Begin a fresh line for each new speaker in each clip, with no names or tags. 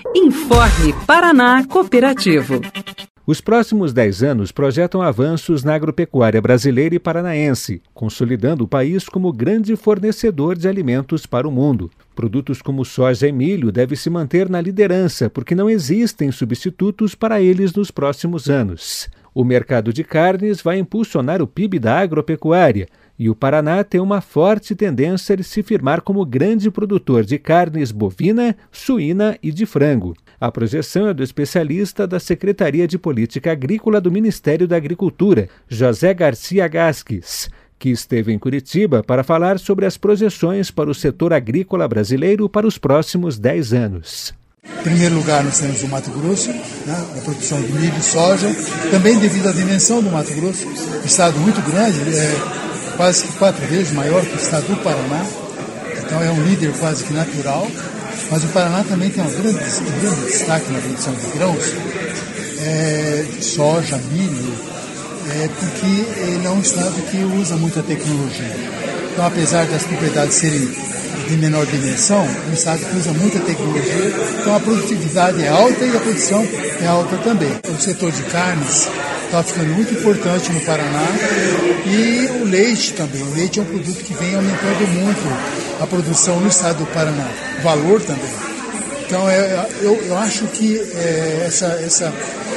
Informe Paraná Cooperativo.
Os próximos 10 anos projetam avanços na agropecuária brasileira e paranaense, consolidando o país como grande fornecedor de alimentos para o mundo. Produtos como soja e milho devem se manter na liderança, porque não existem substitutos para eles nos próximos anos. O mercado de carnes vai impulsionar o PIB da agropecuária, e o Paraná tem uma forte tendência de se firmar como grande produtor de carnes bovina, suína e de frango. A projeção é do especialista da Secretaria de Política Agrícola do Ministério da Agricultura, José Garcia Gasques, que esteve em Curitiba para falar sobre as projeções para o setor agrícola brasileiro para os próximos 10 anos.
Em primeiro lugar, nós temos o Mato Grosso, a produção de milho e soja, também devido à dimensão do Mato Grosso, um estado muito grande, quase que 4 vezes maior que o estado do Paraná, então é um líder quase que natural, mas o Paraná também tem um grande destaque na produção de grãos, soja, milho, porque ele é um estado que usa muita tecnologia. Então, apesar das propriedades serem de menor dimensão, é um estado que usa muita tecnologia, então a produtividade é alta e a produção é alta também. O setor de carnes está ficando muito importante no Paraná e o leite também. O leite é um produto que vem aumentando muito a produção no estado do Paraná, o valor também. Então eu acho que essa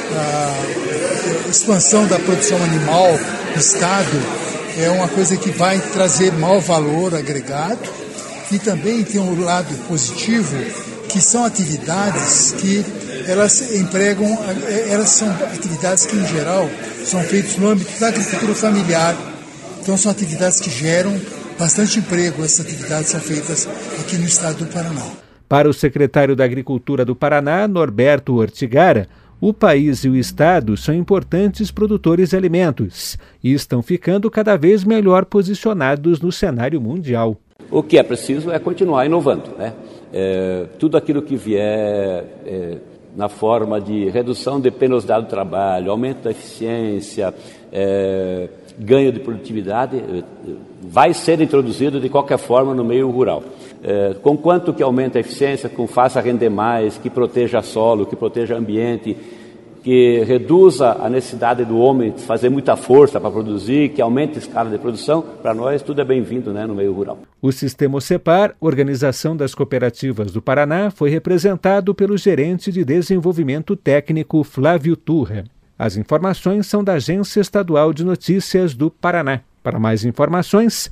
expansão da produção animal no estado é uma coisa que vai trazer maior valor agregado e também tem um lado positivo, que são atividades que elas empregam, elas são atividades que, em geral, são feitas no âmbito da agricultura familiar. Então, são atividades que geram bastante emprego. Essas atividades são feitas aqui no estado do Paraná.
Para o secretário da Agricultura do Paraná, Norberto Ortigara, o país e o estado são importantes produtores de alimentos e estão ficando cada vez melhor posicionados no cenário mundial.
O que é preciso é continuar inovando, né? Tudo aquilo que vier na forma de redução de penosidade do trabalho, aumento da eficiência, ganho de produtividade, vai ser introduzido de qualquer forma no meio rural. Conquanto que aumente a eficiência, que faça render mais, que proteja solo, que proteja ambiente, que reduza a necessidade do homem de fazer muita força para produzir, que aumente a escala de produção, para nós tudo é bem-vindo, né, no meio rural.
O Sistema OCEPAR, Organização das Cooperativas do Paraná, foi representado pelo gerente de desenvolvimento técnico Flávio Turra. As informações são da Agência Estadual de Notícias do Paraná. Para mais informações,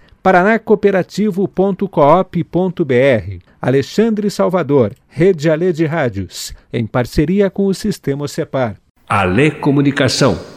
paranacooperativo.coop.br. Alexandre Salvador, Rede Alê de Rádios, em parceria com o Sistema OCEPAR.
Alê Comunicação.